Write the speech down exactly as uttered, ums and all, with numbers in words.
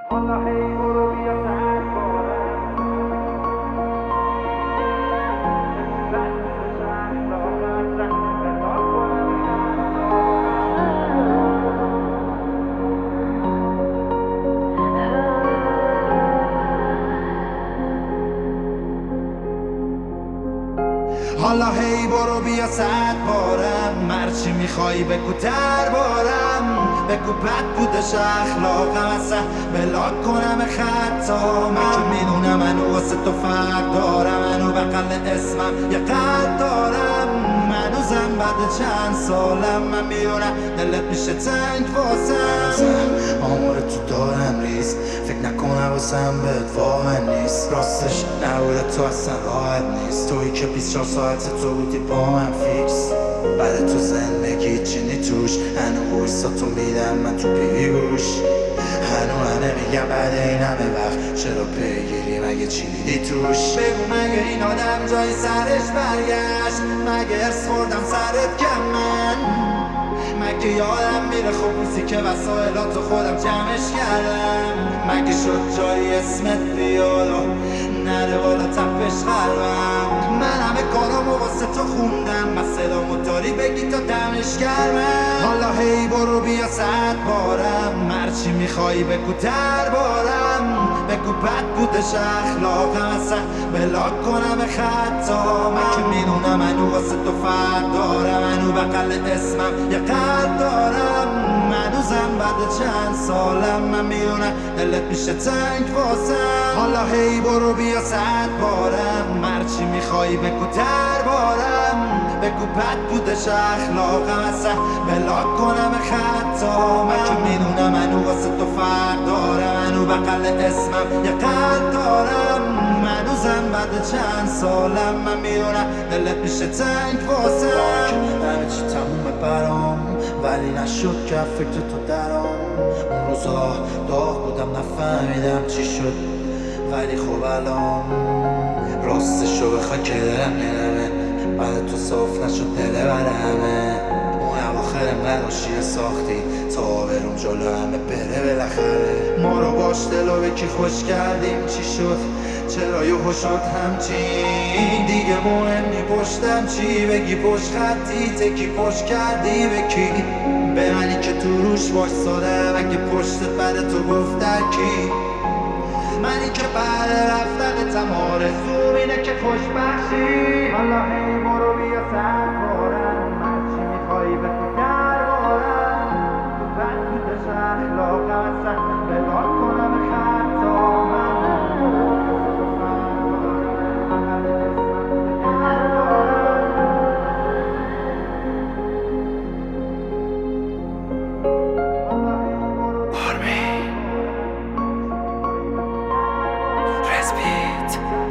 حالا هی برو بیا سر بارم بس شهر لاغر زن بلا کنم حالا هی برو بیا صد بارم مرچی میخوایی بگو در بارم بگو بد بودش اخلاقم اصلا بلا کنم خطا من که میدونم منو واسه تو فرق دارم منو بقل اسمم یه قد دارم منوزم بعد چند سالم من میدونم دلت میشه تنگ واسم آمار تو دارم ریز فکر نکنم واسم بهت واقع نیست راستش نبوده تو اصلا راحت نیست تویی که بیست و چهار ساعت تو بودی با من فیکس بعد تو زندگی چینی توش هنو ویسا تو میدم من تو پیوی گوش هنو هنه میگم بعد این همه وقت چرا پیگیری مگه چی دیدی توش بگو مگه این آدم جای سرش برگشت مگه ارس خوردم سرت کم من مگه یادم میره خب روزی که وسایلاتو خودم جمعش کردم مگه شد جای اسمت بیاد و نره بالا تپش قلبم من همه کارامو واسه تو خوندم من صدامو داری بگی تا دمش کردم حالا هی برو بیا صد بارم مرچی میخوایی بگو در بارم بگو بد بودش اخلاقم اصلا بلا کنم خطا من که میدونم منو واسه تو فرق دارم منو بقل اسمم یه قد دارم منوزم بعد چند سالم من میدونم دلت میشه تنگ واسم حالا هی برو بیا صد بارم مرچی میخوایی بگو در بارم بگو بد بودش اخلاقم اصلا بلا کنم خطا من که میدونم منو واسه تو فرق دارم منو بقل اسمم یه قد دارم منوزم بعد چند سالم من میدونم دلت میشه تنگ واسم همه چی تمومه برام ولی نشد که فکر تو درام اون روزا داغ بودم نفهمیدم چی شد ولی خب الان راستشو بخوای که دلم نرمه بعد تو صاف نشد دل برمه اون اواخر نداشتی ساختی تا برم جلو همه بره بالاخره ما رو باش دلو به کی خوش کردیم چی شد چرا یهو شد همچین دیگه مهم نی پشتم چی بگی پشت خطی تکی پشت کردی به کی به منی که تو روش وایسادم اگه پشت بر تو گفتن کی منی که بعد رفتنتم آرزوم اینه که خوشبخشی حالا هی برو بیا صد بارم مرچی میخوایی بگو در بارم تو بد بودش اخلاقم اصلا بلا کنم خطا من Respect.